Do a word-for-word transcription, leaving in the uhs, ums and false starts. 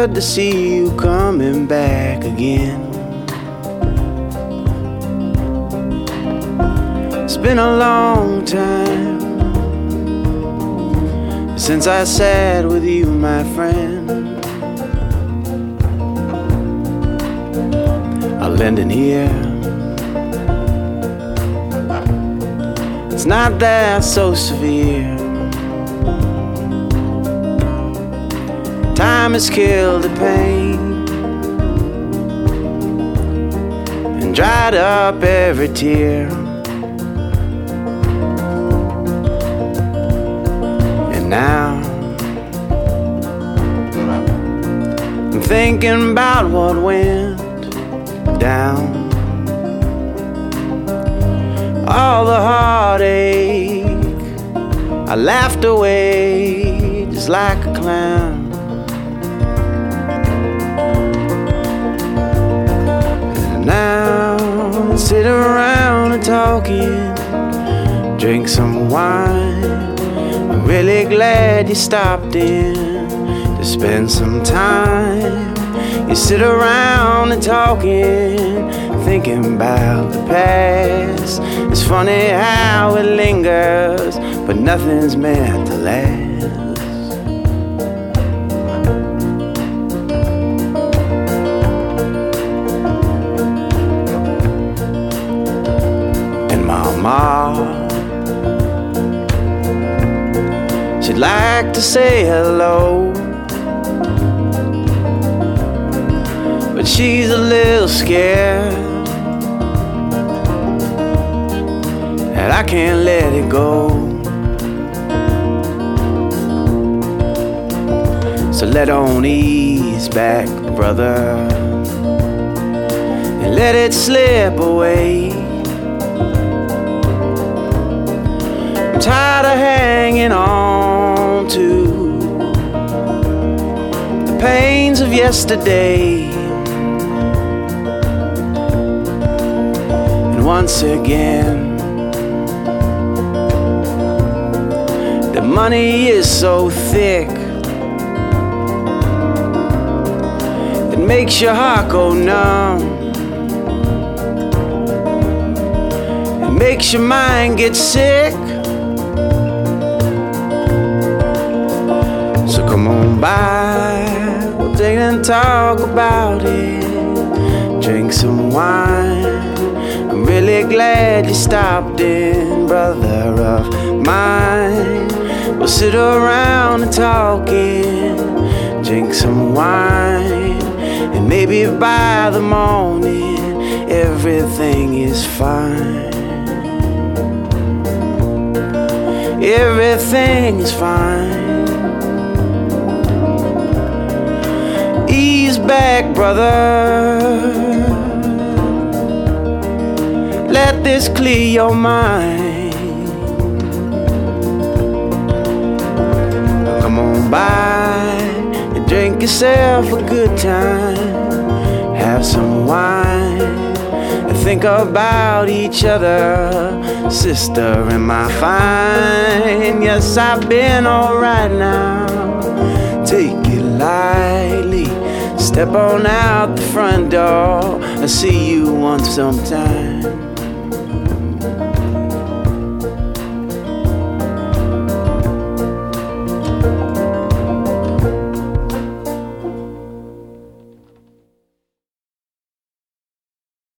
good to see you coming back again. It's been a long time since I sat with you, my friend. I'll lend an ear. It's not that so severe. Time has killed the pain and dried up every tear. And now I'm thinking about what went down. All the heartache I laughed away just like a clown. And now sit around and talking, drink some wine. I'm really glad you stopped in to spend some time. You sit around and talking, thinking about the past. It's funny how it lingers, but nothing's meant to last. And Mama, she'd like to say hello, but she's a little scared and I can't let it go. So let on ease back, brother, and let it slip away. I'm tired of hanging on to the pains of yesterday. And once again, the money is so thick, it makes your heart go numb. It makes your mind get sick. So come on by, we'll take and talk about it. Drink some wine. I'm really glad you stopped in, brother of mine. We'll sit around and talking, drink some wine, and maybe by the morning everything is fine. Everything is fine. Ease back, brother. Let this clear your mind. Come on by and drink yourself a good time. Have some wine and think about each other. Sister, am I fine? Yes, I've been alright now. Take it lightly, step on out the front door. I'll see you once sometime.